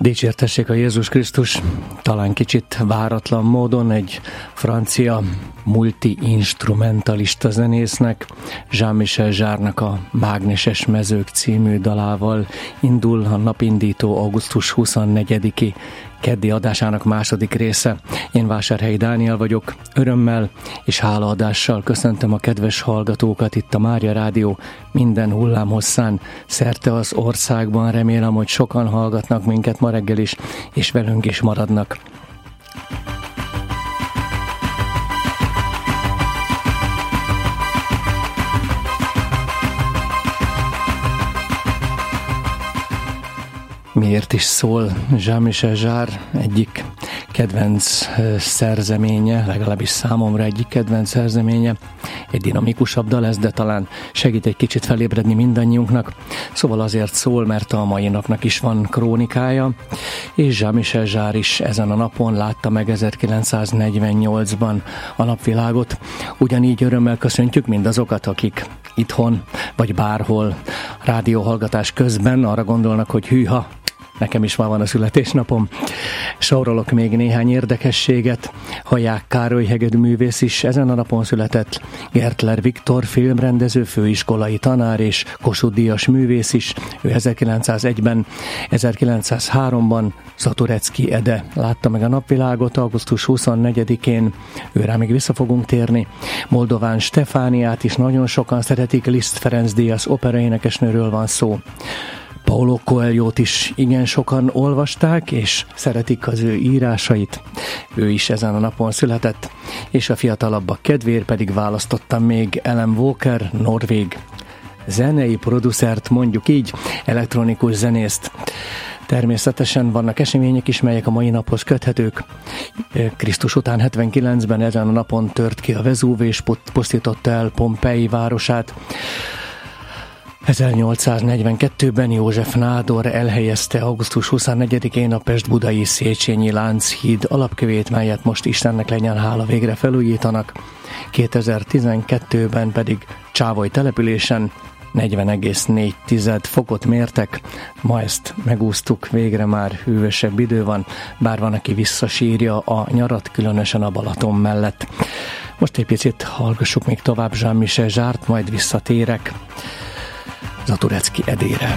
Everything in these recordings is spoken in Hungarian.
Dicsértessék a Jézus Krisztus, talán kicsit váratlan módon egy francia multi-instrumentalista zenésznek, Jean-Michel Jarre-nak a Mágneses mezők című dalával indul a napindító augusztus 24-i keddi adásának második része. Én Vásárhelyi Dániel vagyok, örömmel és hálaadással köszöntöm a kedves hallgatókat itt a Mária Rádió minden hullámhosszán, szerte az országban. Remélem, hogy sokan hallgatnak minket ma reggel is, és velünk is maradnak. Miért is szól Jean-Michel Jarre egyik kedvenc szerzeménye, legalábbis számomra egyik kedvenc szerzeménye, egy dinamikusabb dal ez, de talán segít egy kicsit felébredni mindannyiunknak. Szóval azért szól, mert a mai napnak is van krónikája, és Jean-Michel Jarre is ezen a napon látta meg 1948-ban a napvilágot. Ugyanígy örömmel köszöntjük mindazokat, akik itthon vagy bárhol rádióhallgatás közben arra gondolnak, hogy hűha, nekem is ma van a születésnapom. Sorolok még néhány érdekességet. Haják Károly hegedűművész is ezen a napon született, Gertler Viktor filmrendező, főiskolai tanár és Kossuth-díjas művész is. Ő 1901-ben, 1903-ban Zaturecki Ede látta meg a napvilágot augusztus 24-én. Őrá még vissza fogunk térni. Moldován Stefániát is nagyon sokan szeretik, Liszt Ferenc díjas operaénekesnőről van szó. Paulo Coelho-t is igen sokan olvasták, és szeretik az ő írásait. Ő is ezen a napon született, és a fiatalabbak kedvéért pedig választottam még Ellen Walker, norvég zenei producert, mondjuk így, elektronikus zenészt. Természetesen vannak események is, melyek a mai naphoz köthetők. Krisztus után 79-ben ezen a napon tört ki a Vezúv, és pusztította el Pompei városát. 1842-ben József Nádor elhelyezte augusztus 24-én a Pest-budai Széchenyi Lánchíd alapkövét, melyet most Istennek legyen hála végre felújítanak. 2012-ben pedig Csávoly településen 40,4 fokot mértek. Ma ezt megúsztuk, végre már hűvösebb idő van, bár van, aki visszasírja a nyarat, különösen a Balaton mellett. Most egy picit hallgassuk még tovább Jean-Michel Jarre-t, majd visszatérek Zaturecki Edére.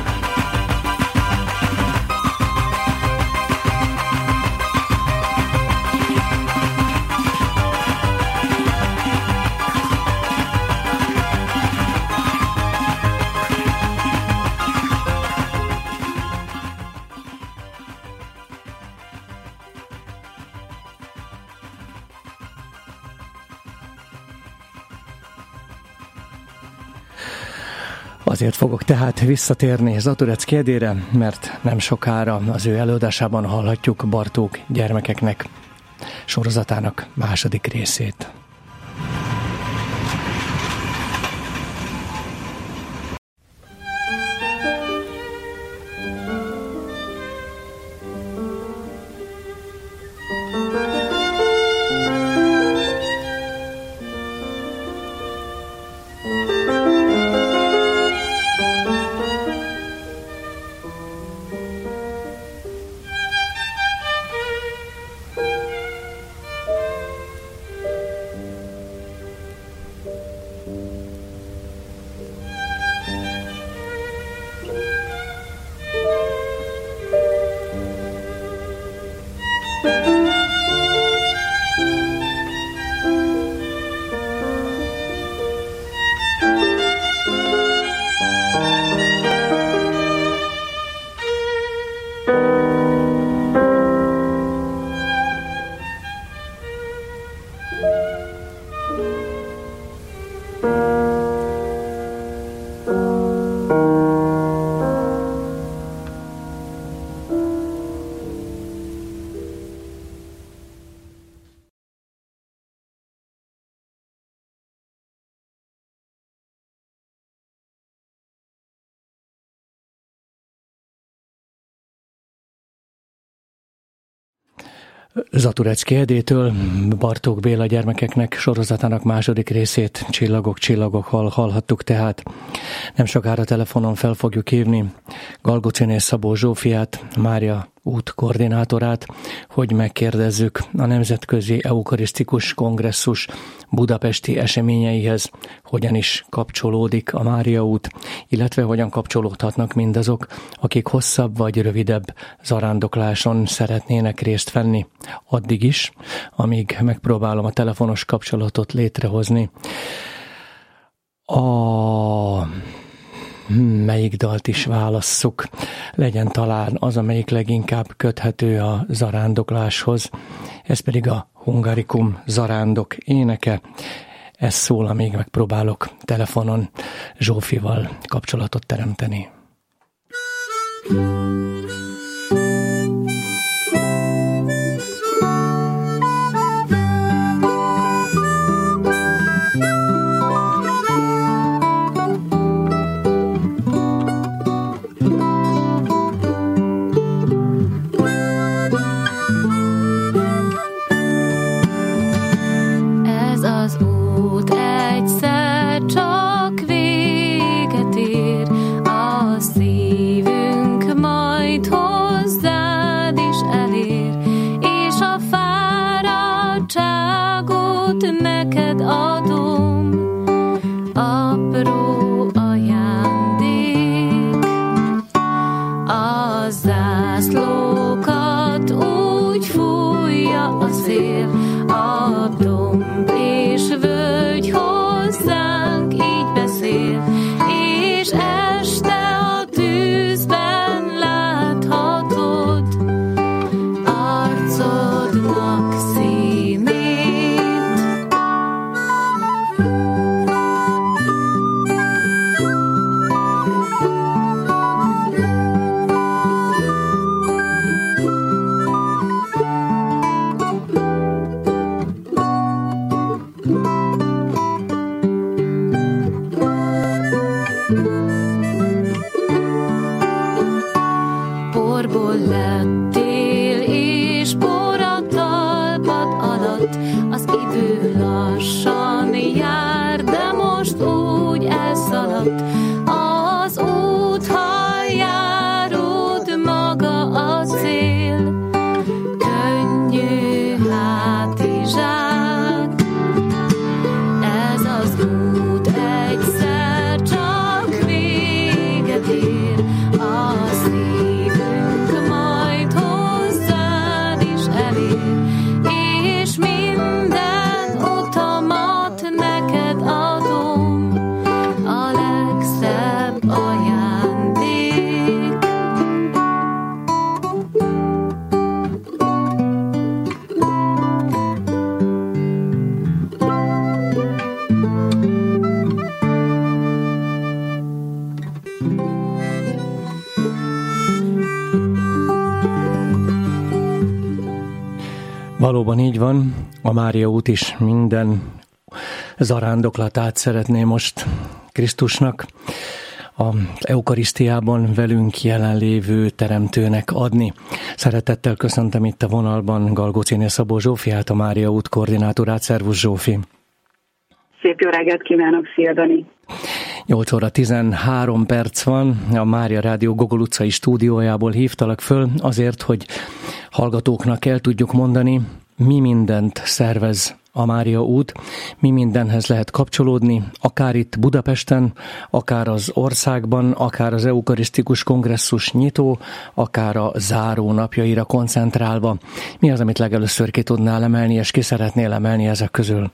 Azért fogok tehát visszatérni Zaturecki Edére, mert nem sokára az ő előadásában hallhatjuk Bartók gyermekeknek sorozatának második részét. Zaturecki Edétől Bartók Béla gyermekeknek sorozatának második részét, Csillagok, csillagok hallhattuk tehát. Nem sokára telefonon fel fogjuk hívni Galgóciné Szabó Zsófiát, Mária út koordinátorát, hogy megkérdezzük a Nemzetközi Eukarisztikus Kongresszus budapesti eseményeihez, hogyan is kapcsolódik a Mária út, illetve hogyan kapcsolódhatnak mindazok, akik hosszabb vagy rövidebb zarándokláson szeretnének részt venni. Addig is, amíg megpróbálom a telefonos kapcsolatot létrehozni. Melyik dalt is válasszuk, legyen talán az, amelyik leginkább köthető a zarándokláshoz, ez pedig a Hungarikum zarándok éneke. Ez szól, amíg megpróbálok telefonon Zsófival kapcsolatot teremteni. Valóban így van, a Mária út is minden zarándoklatát szeretné most Krisztusnak, az eukarisztiában velünk jelenlévő teremtőnek adni. Szeretettel köszöntöm itt a vonalban Galgóciné Szabó Zsófiát, a Mária út koordinátorát. Szervusz, Zsófi! Szép jó reggelt kívánok, szia Dani! 8 óra 13 perc van, a Mária Rádió Gogol utcai stúdiójából hívtalak föl azért, hogy hallgatóknak el tudjuk mondani, mi mindent szervez a Mária út, mi mindenhez lehet kapcsolódni, akár itt Budapesten, akár az országban, akár az Eukarisztikus Kongresszus nyitó, akár a záró napjaira koncentrálva. Mi az, amit legelőször ki tudnál emelni, és ki szeretnél emelni ezek közül?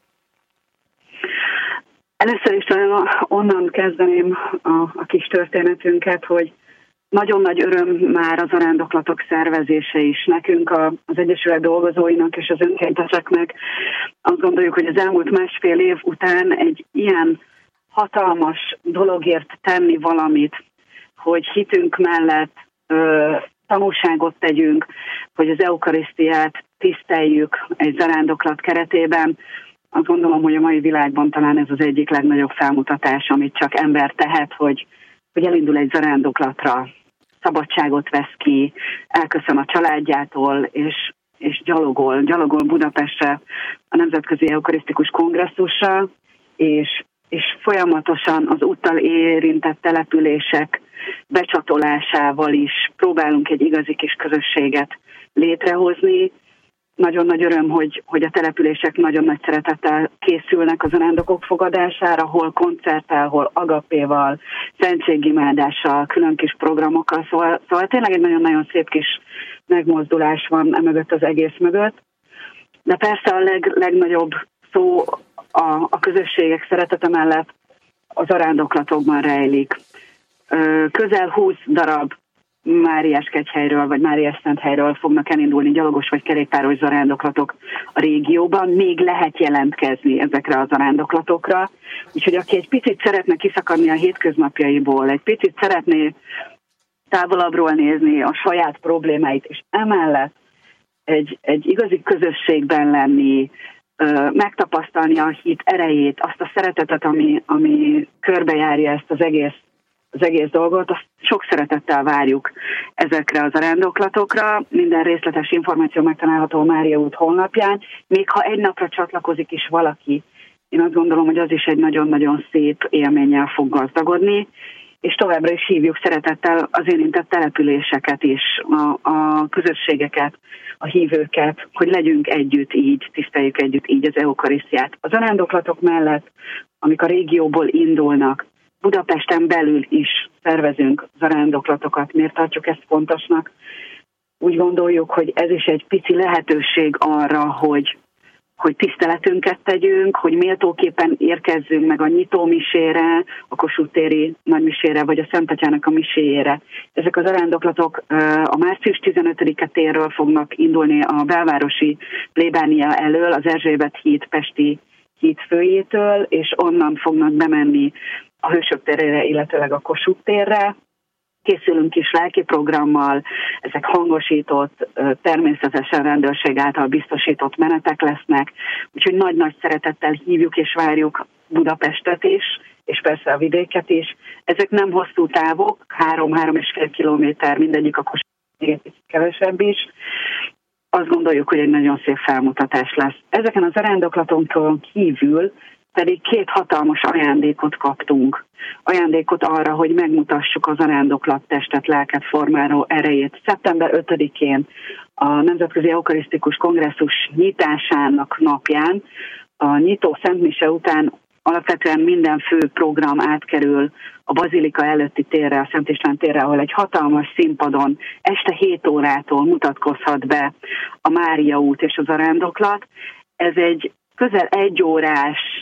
Először is onnan kezdeném a kis történetünket, hogy nagyon nagy öröm már az zarándoklatok szervezése is. Nekünk az Egyesület dolgozóinak és az önkénteseknek azt gondoljuk, hogy az elmúlt másfél év után egy ilyen hatalmas dologért tenni valamit, hogy hitünk mellett tanúságot tegyünk, hogy az eukarisztiát tiszteljük egy zarándoklat keretében. Azt gondolom, hogy a mai világban talán ez az egyik legnagyobb felmutatás, amit csak ember tehet, hogy elindul egy zarándoklatra, szabadságot vesz ki, elköszön a családjától, és gyalogol Budapestre a Nemzetközi Eukarisztikus Kongresszusra, és folyamatosan az úttal érintett települések becsatolásával is próbálunk egy igazi kis közösséget létrehozni. Nagyon nagy öröm, hogy a települések nagyon nagy szeretettel készülnek a zarándokok fogadására, hol koncerttel, hol agapéval, szentségimádással, külön kis programokkal. Szóval tényleg egy nagyon-nagyon szép kis megmozdulás van emögött az egész mögött. De persze a legnagyobb szó a közösségek szeretete mellett a zarándoklatokban rejlik. Közel 20 darab Máriáskegyhelyről vagy Máriászenthelyről fognak elindulni gyalogos vagy kerékpáros zarándoklatok a régióban. Még lehet jelentkezni ezekre a zarándoklatokra. Úgyhogy aki egy picit szeretne kiszakadni a hétköznapjaiból, egy picit szeretné távolabbról nézni a saját problémáit, és emellett egy igazi közösségben lenni, megtapasztalni a hit erejét, azt a szeretetet, ami körbejárja ezt az egész dolgot, azt sok szeretettel várjuk ezekre az zarándoklatokra. Minden részletes információ megtalálható a Mária út honlapján. Még ha egy napra csatlakozik is valaki, én azt gondolom, hogy az is egy nagyon-nagyon szép élménnyel fog gazdagodni, és továbbra is hívjuk szeretettel az érintett településeket is, a közösségeket, a hívőket, hogy legyünk együtt így, tiszteljük együtt így az eukarisztiát. A zarándoklatok mellett, amik a régióból indulnak, Budapesten belül is szervezünk zarándoklatokat. Miért tartjuk ezt fontosnak? Úgy gondoljuk, hogy ez is egy pici lehetőség arra, hogy tiszteletünket tegyünk, hogy méltóképpen érkezzünk meg a nyitómisére, a Kossuth téri nagymisére, vagy a Szent Atyának a miséjére. Ezek az zarándoklatok a március 15-e térről fognak indulni a belvárosi plébánia elől, az Erzsébet híd pesti híd főjétől, és onnan fognak bemenni a Hősök térére, illetőleg a Kossuth térre. Készülünk is lelki programmal, ezek hangosított, természetesen rendőrség által biztosított menetek lesznek, úgyhogy nagy-nagy szeretettel hívjuk és várjuk Budapestet is, és persze a vidéket is. Ezek nem hosszú távok, 3-3,5 kilométer, mindegyik a Kossuth kevesebb is. Azt gondoljuk, hogy egy nagyon szép felmutatás lesz. Ezeken az zarándoklatonkon kívül pedig 2 hatalmas ajándékot kaptunk. Ajándékot arra, hogy megmutassuk az zarándoklat testet, lelket formáló erejét. Szeptember 5-én a Nemzetközi Eukarisztikus Kongresszus nyitásának napján, a nyitó szentmise után alapvetően minden fő program átkerül a bazilika előtti térre, a Szent István térre, ahol egy hatalmas színpadon este 7 órától mutatkozhat be a Mária út és a zarándoklat. Ez egy közel 1 órás,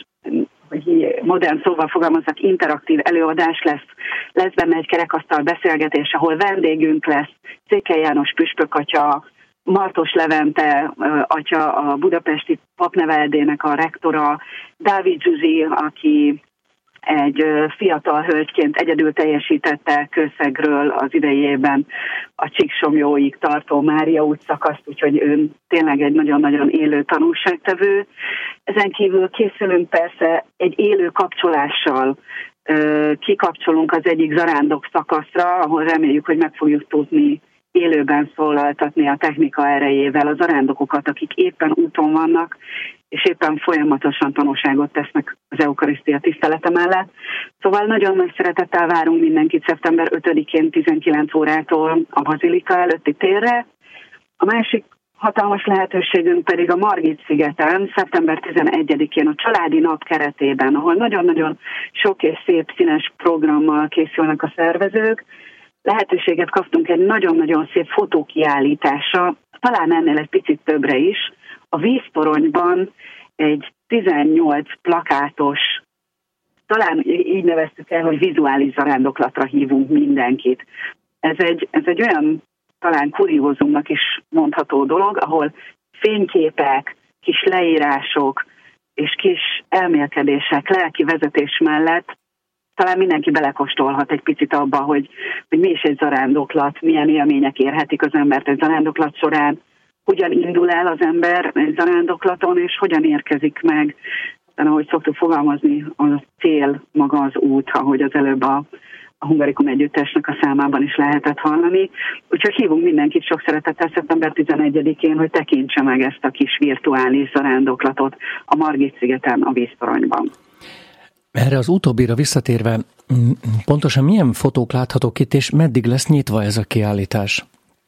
hogy modern szóval fogalmazzak, interaktív előadás lesz benne egy kerekasztal beszélgetés, ahol vendégünk lesz Székely János püspök atya, Martos Levente atya, a budapesti papneveldének a rektora, Dávid Zsuzsi, aki egy fiatal hölgyként egyedül teljesítette Kőszegről az idejében a Csíksomlyóig tartó Mária út szakaszt, úgyhogy ő tényleg egy nagyon-nagyon élő tanúságtevő. Ezen kívül készülünk persze egy élő kapcsolással, kikapcsolunk az egyik zarándok szakaszra, ahol reméljük, hogy meg fogjuk tudni élőben szólaltatni a technika erejével a zarándokokat, akik éppen úton vannak, és éppen folyamatosan tanúságot tesznek az eukarisztia tisztelete mellett. Szóval nagyon nagy szeretettel várunk mindenkit szeptember 5-én 19 órától a bazilika előtti térre. A másik hatalmas lehetőségünk pedig a Margit-szigeten, szeptember 11-én a családi nap keretében, ahol nagyon-nagyon sok és szép színes programmal készülnek a szervezők. Lehetőséget kaptunk egy nagyon-nagyon szép fotókiállításra, talán ennél egy picit többre is. A víztoronyban egy 18 plakátos, talán így neveztük el, hogy vizuális zarándoklatra hívunk mindenkit. Ez egy olyan talán kuriózumnak is mondható dolog, ahol fényképek, kis leírások és kis elmélkedések, lelki vezetés mellett talán mindenki belekóstolhat egy picit abba, hogy mi is egy zarándoklat, milyen élmények érhetik az embert egy zarándoklat során, hogyan indul el az ember egy zarándoklaton, és hogyan érkezik meg, aztán ahogy szoktuk fogalmazni, az a cél, maga az út, ahogy az előbb a Hungarikum együttesnek a számában is lehetett hallani. Úgyhogy hívunk mindenkit sok szeretettel szeptember 11-én, hogy tekintse meg ezt a kis virtuális zarándoklatot a Margit-szigeten, a víztoronyban. Erre az utóbbira visszatérve, Pontosan milyen fotók láthatók itt, és meddig lesz nyitva ez a kiállítás?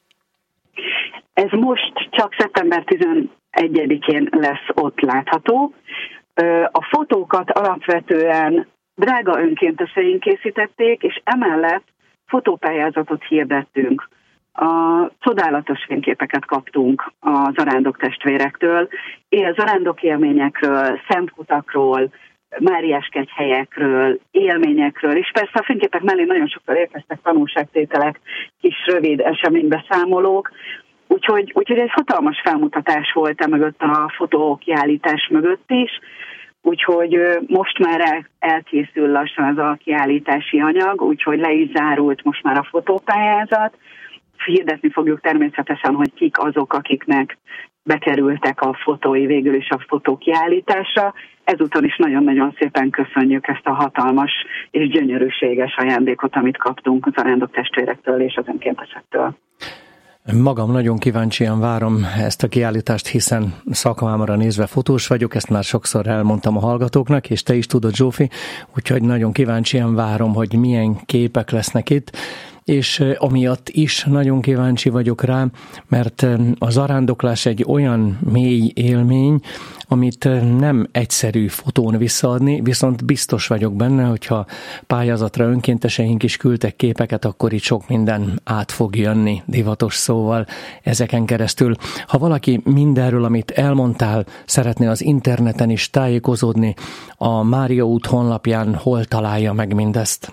Ez most csak szeptember 11-én lesz ott látható. A fotókat alapvetően drága önkénteseink készítették, és emellett fotópályázatot hirdettünk. Csodálatos fényképeket kaptunk a zarándok testvérektől, zarándok élményekről, szentkutakról, Máriáskegyhelyekről, élményekről, és persze a fényképek mellé nagyon sokszor érkeztek tanulságtételek, kis rövid eseménybeszámolók, úgyhogy egy hatalmas felmutatás volt mögött a fotókiállítás mögött is, úgyhogy most már elkészül lassan az a kiállítási anyag, úgyhogy le is zárult most már a fotópályázat. Hirdetni fogjuk természetesen, hogy kik azok, akiknek bekerültek a fotói végül is a fotókiállításra. Ezúton is nagyon-nagyon szépen köszönjük ezt a hatalmas és gyönyörűséges ajándékot, amit kaptunk az zarándok testvérektől és az önkéntesektől. Magam nagyon kíváncsian várom ezt a kiállítást, hiszen szakmámra nézve fotós vagyok, ezt már sokszor elmondtam a hallgatóknak, és te is tudod, Zsófi, úgyhogy nagyon kíváncsian várom, hogy milyen képek lesznek itt, és amiatt is nagyon kíváncsi vagyok rá, mert a zarándoklás egy olyan mély élmény, amit nem egyszerű fotón visszaadni, viszont biztos vagyok benne, hogyha pályázatra önkénteseink is küldtek képeket, akkor itt sok minden át fog jönni, divatos szóval, ezeken keresztül. Ha valaki mindenről, amit elmondtál, szeretné az interneten is tájékozódni, a Mária út honlapján hol találja meg mindezt?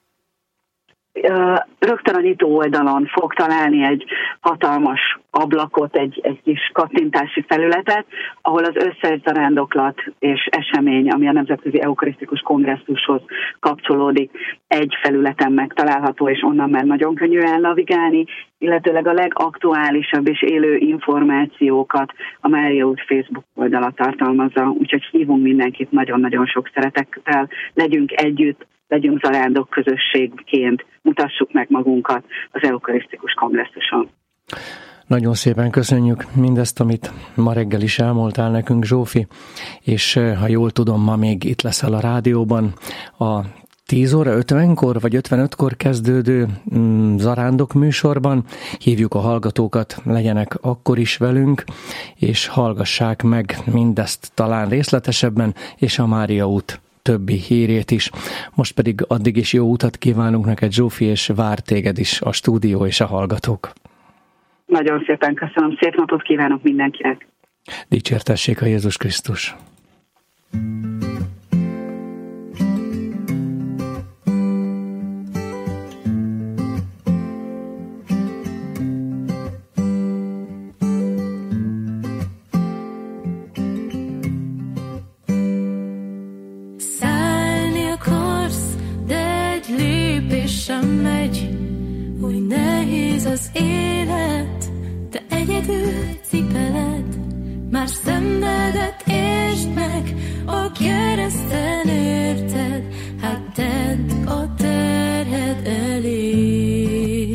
Rögtön a nyitó oldalon fog találni egy hatalmas ablakot, egy kis kattintási felületet, ahol az összes zarándoklat és esemény, ami a Nemzetközi Eukarisztikus Kongresszushoz kapcsolódik, egy felületen megtalálható, és onnan már nagyon könnyű elnavigálni, illetőleg a legaktuálisabb és élő információkat a Mária út Facebook oldala tartalmazza, úgyhogy hívunk mindenkit nagyon-nagyon sok szeretettel, legyünk együtt, legyünk zarándok közösségként, mutassuk meg magunkat az Eukarisztikus Kongresszuson. Nagyon szépen köszönjük mindezt, amit ma reggel is elmondtál nekünk, Zsófi, és ha jól tudom, ma még itt leszel a rádióban a 10 óra 50-kor vagy 55-kor kezdődő zarándok műsorban. Hívjuk a hallgatókat, legyenek akkor is velünk, és hallgassák meg mindezt talán részletesebben, és a Mária út többi hírét is. Most pedig addig is jó utat kívánunk neked, Zsófi, és vár téged is a stúdió és a hallgatók. Nagyon szépen köszönöm, szép napot kívánok mindenkinek. Dicsértessék a Jézus Krisztus. Az élet, te egyedül cipeled, már szenvedett, értsd meg, a kereszten érted, hát tedd a terhed elé.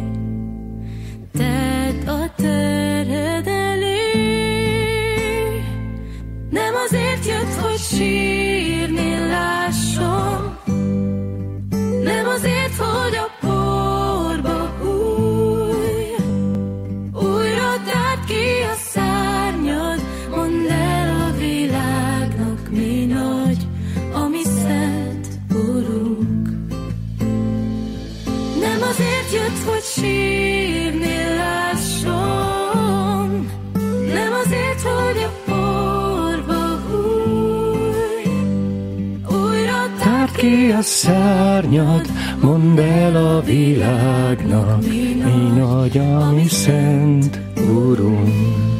Tedd a terhed elé. Nem azért jött, hogy sírni lásson, nem azért, hogy a hogy sírni lásson, nem azért, hogy a porba húj. Újra tárd ki a szárnyad, mondd el a világnak, mi nagy a mi szent Urunk.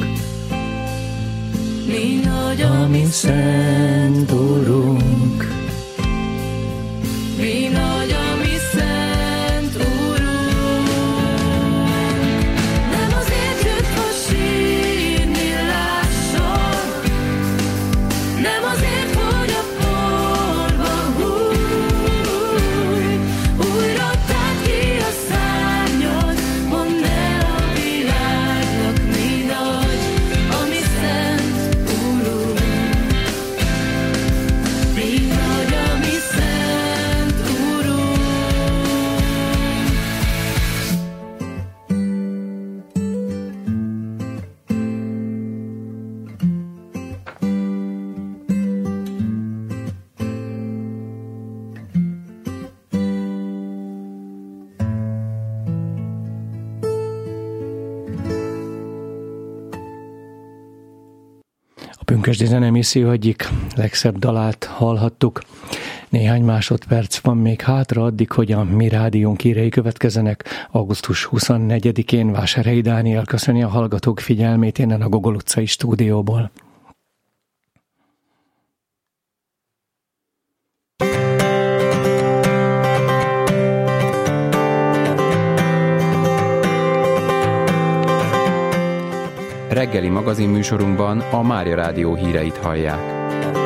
Mi nagy a mi szent Urunk. Mi nagy a mi szent Urunk. Mi Pünkösdi zenemisszió egyik legszebb dalát hallhattuk. Néhány másodperc van még hátra addig, hogy a mi rádiónk hírei következenek. Augusztus 24-én Vásárhelyi Dániel köszöni a hallgatók figyelmét innen a Gogol utcai stúdióból. Reggeli magazinműsorunkban a Mária Rádió híreit hallják.